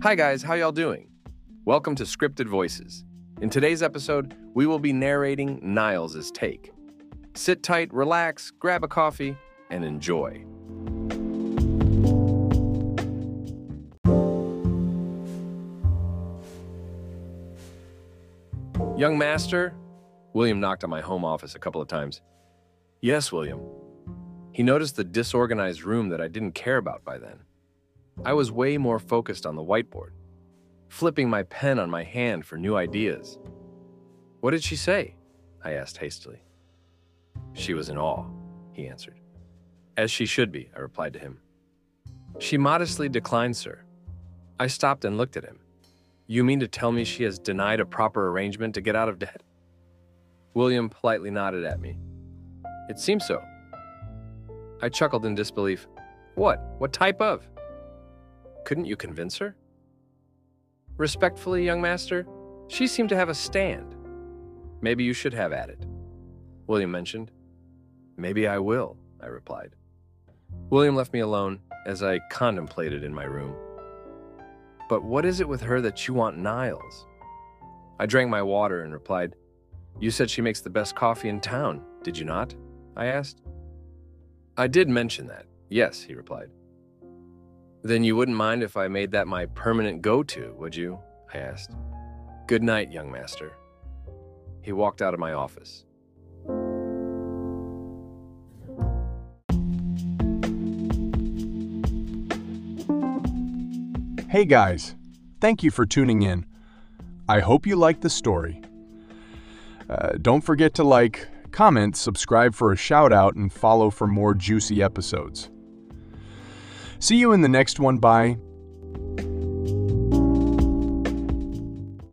Hi guys, how y'all doing? Welcome to Scripted Voices. In today's episode, we will be narrating Niles' take. Sit tight, relax, grab a coffee, and enjoy. Young master? William knocked on my home office a couple of times. Yes, William. He noticed the disorganized room that I didn't care about by then. I was way more focused on the whiteboard, flipping my pen on my hand for new ideas. What did she say? I asked hastily. She was in awe, he answered. As she should be, I replied to him. She modestly declined, sir. I stopped and looked at him. You mean to tell me she has denied a proper arrangement to get out of debt? William politely nodded at me. It seems so. I chuckled in disbelief. What? What type of? Couldn't you convince her? Respectfully, young master, she seemed to have a stand. Maybe you should have at it, William mentioned. Maybe I will, I replied. William left me alone as I contemplated in my room. But what is it with her that you want Niles? I drank my water and replied, You said she makes the best coffee in town, did you not? I asked. I did mention that, yes, he replied. Then you wouldn't mind if I made that my permanent go-to, would you? I asked. Good night, young master. He walked out of my office. Hey guys, thank you for tuning in. I hope you liked the story. Don't forget to like, comment, subscribe for a shout out, and follow for more juicy episodes. See you in the next one. Bye.